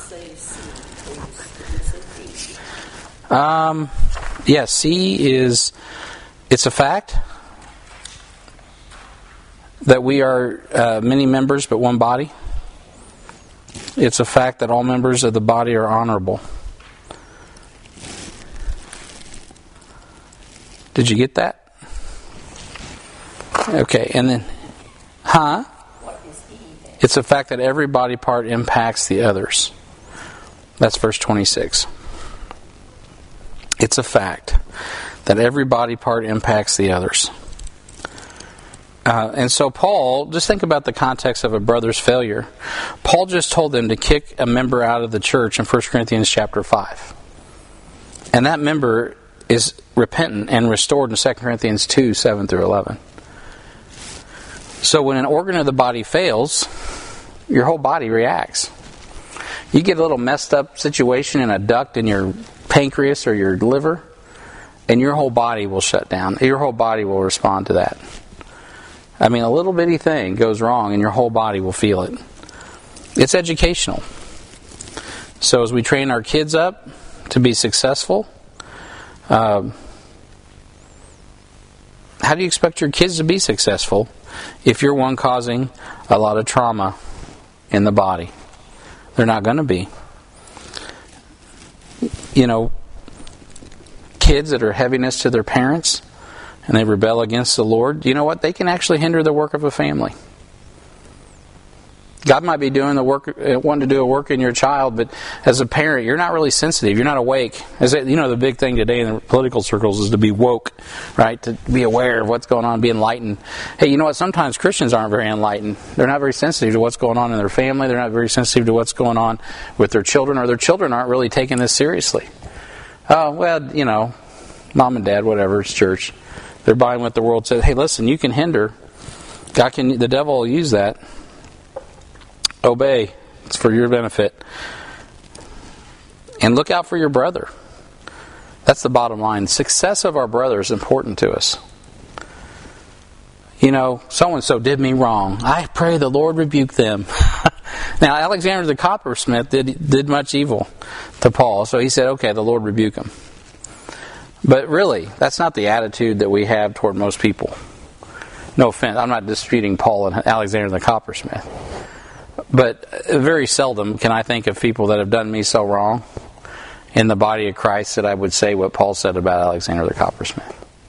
Um, yeah, C is it's a fact that we are uh, many members but one body. It's a fact that all members of the body are honorable. Did you get that? Okay, and then, huh? It's a fact that every body part impacts the others. That's verse twenty-six. It's a fact that every body part impacts the others. Uh, and so Paul, just think about the context of a brother's failure. Paul just told them to kick a member out of the church in First Corinthians chapter five. And that member is repentant and restored in Second Corinthians two, seven through eleven. So when an organ of the body fails, your whole body reacts. You get a little messed up situation in a duct in your pancreas or your liver, and your whole body will shut down. Your whole body will respond to that. I mean, a little bitty thing goes wrong and your whole body will feel it. It's educational. So as we train our kids up to be successful, um, how do you expect your kids to be successful if you're one causing a lot of trauma in the body? They're not going to be. You know, kids that are heaviness to their parents and they rebel against the Lord, you know what? They can actually hinder the work of a family. God might be doing the work, wanting to do a work in your child, but as a parent, you're not really sensitive. You're not awake. As it, you know, the big thing today in the political circles is to be woke, right? To be aware of what's going on, be enlightened. Hey, you know what? Sometimes Christians aren't very enlightened. They're not very sensitive to what's going on in their family. They're not very sensitive to what's going on with their children, or their children aren't really taking this seriously. Oh, well, you know, mom and dad, whatever, it's church. They're buying what the world says. Hey, listen, you can hinder. God can. The devil will use that. Obey. It's for your benefit. And look out for your brother. That's the bottom line. Success of our brother is important to us. You know, so-and-so did me wrong. I pray the Lord rebuke them. Now, Alexander the coppersmith did, did much evil to Paul. So he said, okay, the Lord rebuke him. But really, that's not the attitude that we have toward most people. No offense. I'm not disputing Paul and Alexander the coppersmith. But very seldom can I think of people that have done me so wrong in the body of Christ that I would say what Paul said about Alexander the coppersmith.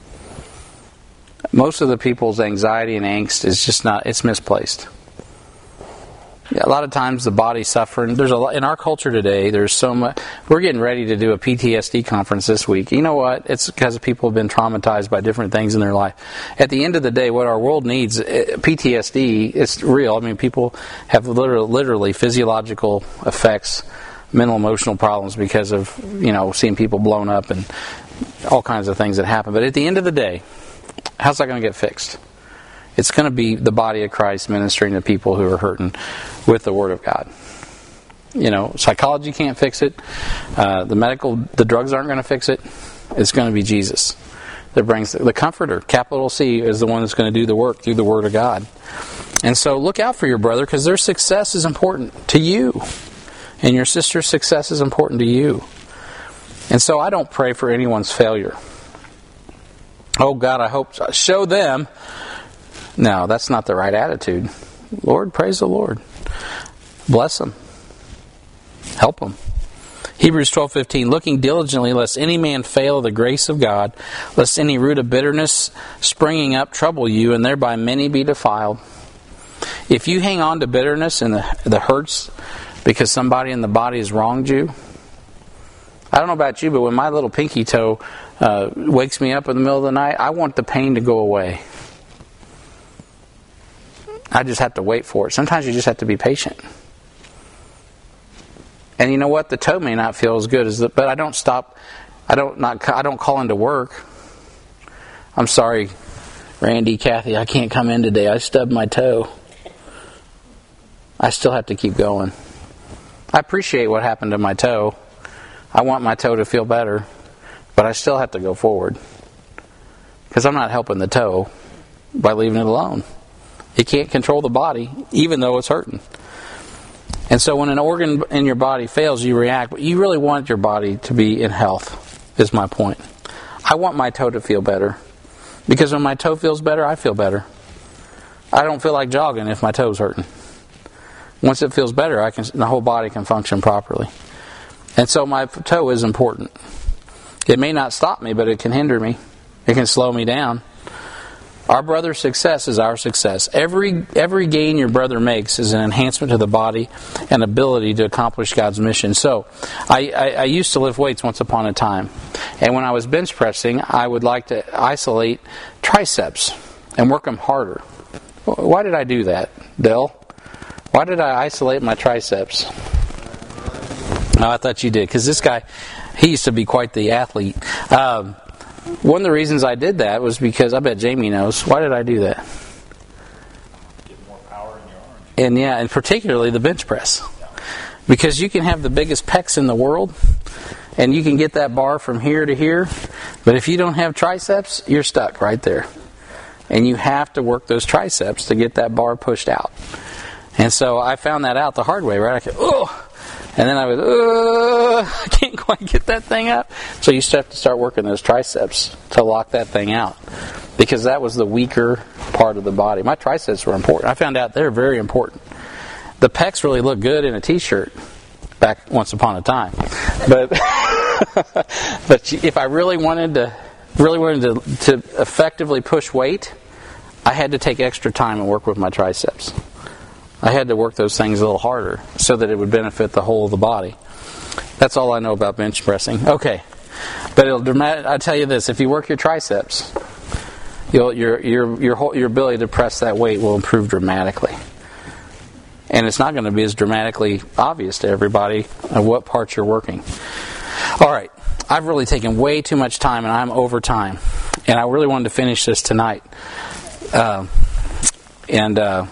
Most of the people's anxiety and angst is just not, it's misplaced. Yeah, a lot of times the body's suffering. There's a lot, in our culture today, there's so much. We're getting ready to do a P T S D conference this week. You know what? It's because people have been traumatized by different things in their life. At the end of the day, what our world needs, P T S D, it's real. I mean, people have literally, literally physiological effects, mental emotional problems because of, you know, seeing people blown up and all kinds of things that happen. But at the end of the day, how's that going to get fixed? It's going to be the body of Christ ministering to people who are hurting with the Word of God. You know, psychology can't fix it. Uh, the medical, the drugs aren't going to fix it. It's going to be Jesus that brings the, the Comforter. Capital C is the one that's going to do the work through the Word of God. And so look out for your brother, because their success is important to you. And your sister's success is important to you. And so I don't pray for anyone's failure. Oh God, I hope so. Show them. No, that's not the right attitude. Lord, praise the Lord. Bless them. Help them. Hebrews twelve fifteen, looking diligently lest any man fail of the grace of God, lest any root of bitterness springing up trouble you, and thereby many be defiled. If you hang on to bitterness and the, the hurts because somebody in the body has wronged you, I don't know about you, but when my little pinky toe uh, wakes me up in the middle of the night, I want the pain to go away. I just have to wait for it. Sometimes you just have to be patient. And you know what? The toe may not feel as good as the, but I don't stop. I don't not. I don't call into work. I'm sorry, Randy, Kathy. I can't come in today. I stubbed my toe. I still have to keep going. I appreciate what happened to my toe. I want my toe to feel better, but I still have to go forward because I'm not helping the toe by leaving it alone. It can't control the body, even though it's hurting. And so when an organ in your body fails, you react. But you really want your body to be in health, is my point. I want my toe to feel better. Because when my toe feels better, I feel better. I don't feel like jogging if my toe's hurting. Once it feels better, I can, the whole body can function properly. And so my toe is important. It may not stop me, but it can hinder me. It can slow me down. Our brother's success is our success. Every every gain your brother makes is an enhancement to the body and ability to accomplish God's mission. So, I, I, I used to lift weights once upon a time. And when I was bench pressing, I would like to isolate triceps and work them harder. Why did I do that, Dell? Why did I isolate my triceps? Oh, I thought you did, because this guy, he used to be quite the athlete. Um, one of the reasons I did that was because, I bet Jamie knows, why did I do that? Get more power in your arms. And yeah, and particularly the bench press. Because you can have the biggest pecs in the world, and you can get that bar from here to here, but if you don't have triceps, you're stuck right there. And you have to work those triceps to get that bar pushed out. And so I found that out the hard way, right? I could, oh, and then I would, oh, I can't quite get that thing up. So you still have to start working those triceps to lock that thing out, because that was the weaker part of the body. My triceps were important. I found out they're very important. The pecs really look good in a t-shirt back once upon a time, but but if I really wanted to, really wanted to, to effectively push weight, I had to take extra time and work with my triceps. I had to work those things a little harder so that it would benefit the whole of the body. That's all I know about bench pressing. Okay, but it'll dramatic. I tell you this: if you work your triceps, you'll, your your your whole, your ability to press that weight will improve dramatically. And it's not going to be as dramatically obvious to everybody of what parts you're working. All right, I've really taken way too much time, and I'm over time. And I really wanted to finish this tonight. Uh, and uh,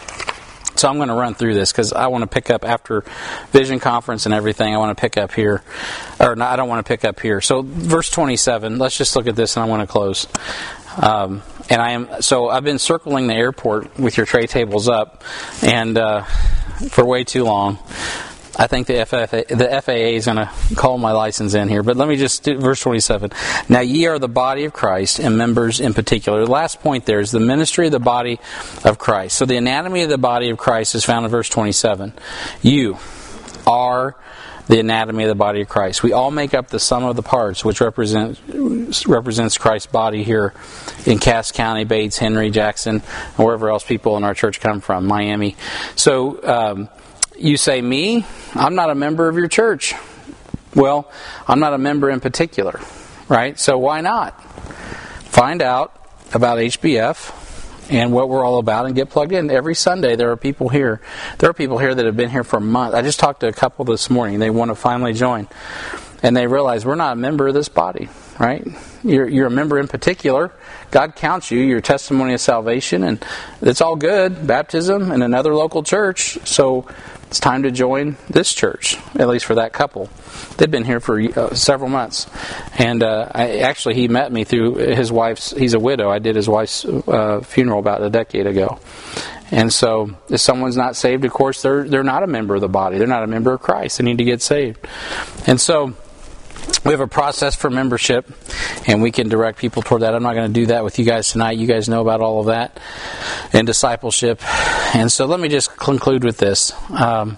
so I'm going to run through this because I want to pick up after Vision Conference and everything. I want to pick up here. Or no, I don't want to pick up here. So verse twenty-seven, let's just look at this and I want to close. Um, and I am so I've been circling the airport with your tray tables up, and uh, for way too long. I think the F A A, the F A A is going to call my license in here. But let me just do verse twenty-seven. Now ye are the body of Christ, and members in particular. The last point there is the ministry of the body of Christ. So the anatomy of the body of Christ is found in verse twenty-seven. You are the anatomy of the body of Christ. We all make up the sum of the parts, which represent, represents Christ's body here in Cass County, Bates, Henry, Jackson, and wherever else people in our church come from, Miami. So um, you say, me? I'm not a member of your church. Well, I'm not a member in particular, right? So why not? Find out about H B F and what we're all about and get plugged in. Every Sunday there are people here. There are people here that have been here for months. I just talked to a couple this morning. They want to finally join. And they realize we're not a member of this body, right? You're, you're a member in particular. God counts you, your testimony of salvation, and it's all good. Baptism in another local church. So it's time to join this church, at least for that couple. They'd been here for uh, several months. And uh, I, actually, he met me through his wife's, he's a widow. I did his wife's uh, funeral about a decade ago. And so if someone's not saved, of course, they're they're not a member of the body. They're not a member of Christ. They need to get saved. And so we have a process for membership, and we can direct people toward that. I'm not going to do that with you guys tonight. You guys know about all of that and discipleship. And so let me just conclude with this. Um,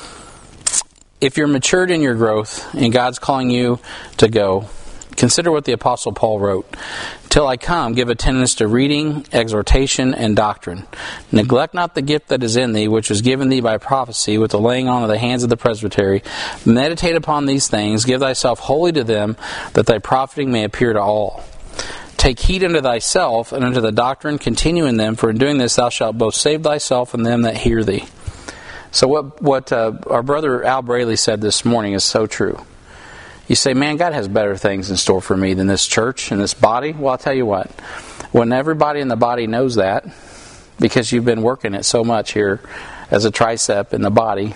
if you're matured in your growth and God's calling you to go, consider what the Apostle Paul wrote. Till I come, give attendance to reading, exhortation, and doctrine. Neglect not the gift that is in thee, which was given thee by prophecy, with the laying on of the hands of the presbytery. Meditate upon these things, give thyself wholly to them, that thy profiting may appear to all. Take heed unto thyself, and unto the doctrine, continue in them, for in doing this thou shalt both save thyself and them that hear thee. So what what uh, our brother Al Braley said this morning is so true. You say, man, God has better things in store for me than this church and this body. Well, I'll tell you what. When everybody in the body knows that, because you've been working it so much here as a tricep in the body,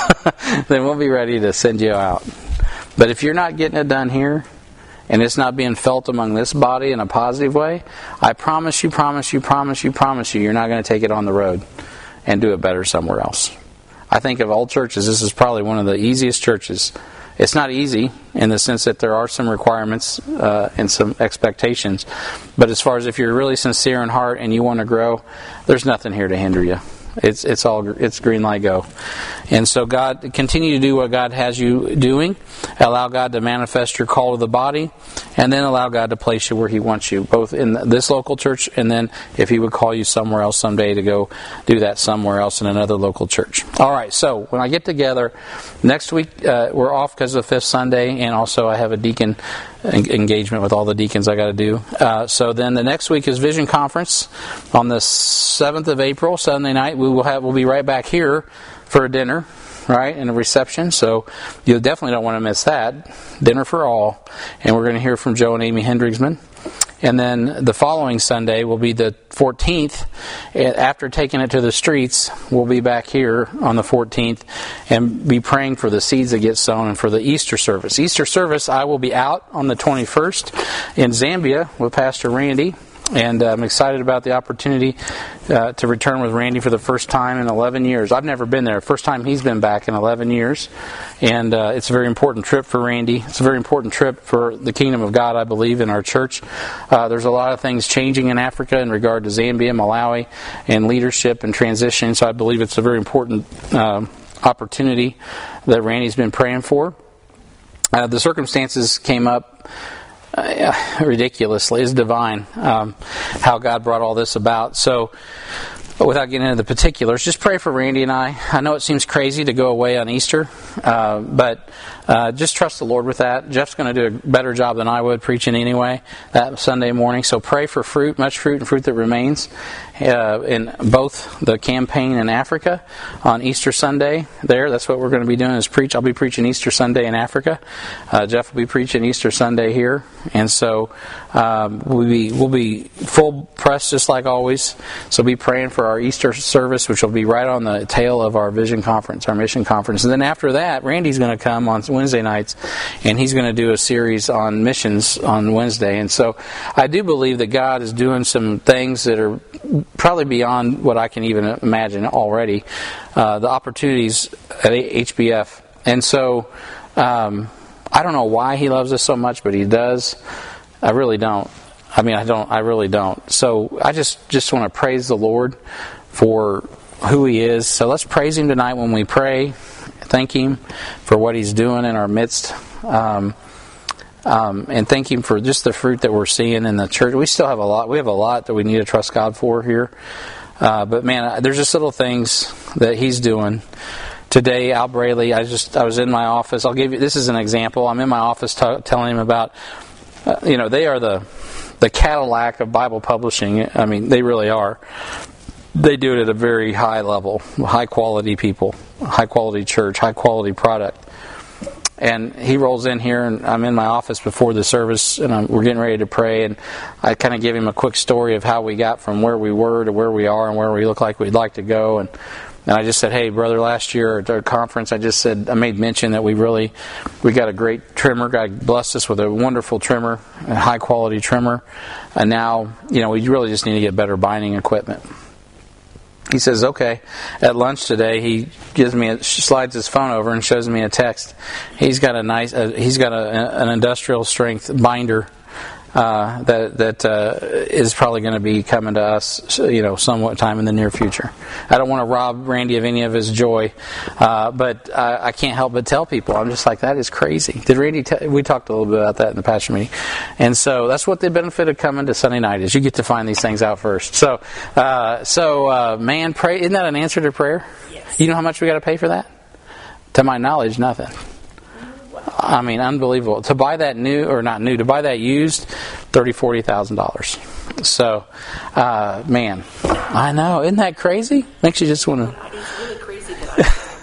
then we'll be ready to send you out. But if you're not getting it done here, and it's not being felt among this body in a positive way, I promise you, promise you, promise you, promise you, you're not going to take it on the road and do it better somewhere else. I think of all churches, this is probably one of the easiest churches. It's not easy in the sense that there are some requirements uh, and some expectations. But as far as if you're really sincere in heart and you want to grow, there's nothing here to hinder you. It's it's all it's green light go. And so God, continue to do what God has you doing. Allow God to manifest your call to the body, and then allow God to place you where He wants you, both in this local church, and then if He would call you somewhere else someday to go do that somewhere else in another local church. All right, so when I get together, next week uh, we're off because of Fifth Sunday, and also I have a deacon engagement with all the deacons I got to do. Uh, so then the next week is Vision Conference on the seventh of April, Sunday night. We will have we'll be right back here for a dinner, right, and a reception. So you definitely don't want to miss that. Dinner for all. And we're going to hear from Joe and Amy Hendrigsman. And then the following Sunday will be the fourteenth. After taking it to the streets, we'll be back here on the fourteenth and be praying for the seeds that get sown and for the Easter service. Easter service, I will be out on the twenty-first in Zambia with Pastor Randy. And uh, I'm excited about the opportunity uh, to return with Randy for the first time in eleven years. I've never been there. First time he's been back in eleven years. And uh, it's a very important trip for Randy. It's a very important trip for the kingdom of God, I believe, in our church. Uh, there's a lot of things changing in Africa in regard to Zambia, Malawi, and leadership and transition. So I believe it's a very important uh, opportunity that Randy's been praying for. Uh, the circumstances came up Uh, ridiculously. It's divine um, how God brought all this about. So, without getting into the particulars, just pray for Randy and I. I know it seems crazy to go away on Easter, uh, but uh, just trust the Lord with that. Jeff's going to do a better job than I would preaching anyway that Sunday morning. So pray for fruit, much fruit and fruit that remains uh, in both the campaign in Africa on Easter Sunday there. That's what we're going to be doing is preach. I'll be preaching Easter Sunday in Africa. Uh, Jeff will be preaching Easter Sunday here. And so um, we'll be we'll be full press just like always. So be praying for our Easter service, which will be right on the tail of our Vision Conference, our Mission Conference. And then after that, Randy's going to come on Wednesday nights, and he's going to do a series on missions on Wednesday. And so I do believe that God is doing some things that are probably beyond what I can even imagine already, uh, the opportunities at H B F. And so um, I don't know why He loves us so much, but He does. I really don't. I mean, I don't. I really don't. So I just, just want to praise the Lord for who He is. So let's praise Him tonight when we pray. Thank Him for what He's doing in our midst. Um, um, and thank Him for just the fruit that we're seeing in the church. We still have a lot. We have a lot that we need to trust God for here. Uh, but man, there's just little things that He's doing. Today, Al Braley, I just I was in my office. I'll give you, this is an example. I'm in my office t- telling him about, uh, you know, they are the the Cadillac of Bible publishing. I mean, they really are. They do it at a very high level, high quality people, high quality church, high quality product. And he rolls in here, and I'm in my office before the service, and I'm, we're getting ready to pray. And I kind of give him a quick story of how we got from where we were to where we are and where we look like we'd like to go. And And I just said, hey, brother, last year at our conference, I just said, I made mention that we really, we got a great trimmer. God blessed us with a wonderful trimmer, a high-quality trimmer. And now, you know, we really just need to get better binding equipment. He says, okay. At lunch today, he gives me, a, slides his phone over and shows me a text. He's got a nice, uh, he's got a, an industrial strength binder Uh, that that uh, is probably going to be coming to us, you know, somewhat time in the near future. I don't want to rob Randy of any of his joy, uh, but I, I can't help but tell people. I'm just like, that is crazy. Did Randy? T- we talked a little bit about that in the pastor meeting, and so that's what the benefit of coming to Sunday night is. You get to find these things out first. So, uh, so uh, man, pray. Isn't that an answer to prayer? Yes. You know how much we got to pay for that? To my knowledge, nothing. I mean, unbelievable. To buy that new, or not new, to buy that used, thirty thousand dollars, forty thousand dollars. So, uh, man, I know. Isn't that crazy? Makes you just want to... It's really crazy, but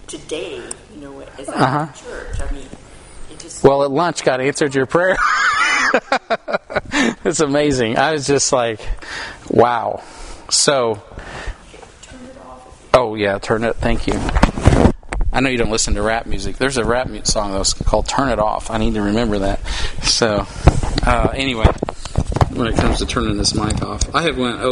today, you know, as I Uh-huh. go to church, I mean, it just... Well, at lunch, God answered your prayer. It's amazing. I was just like, wow. So, Turn it off. oh yeah, turn it. Thank you. I know you don't listen to rap music. There's a rap mu- song that's called "Turn It Off." I need to remember that. So, uh, anyway, when it comes to turning this mic off, I have went.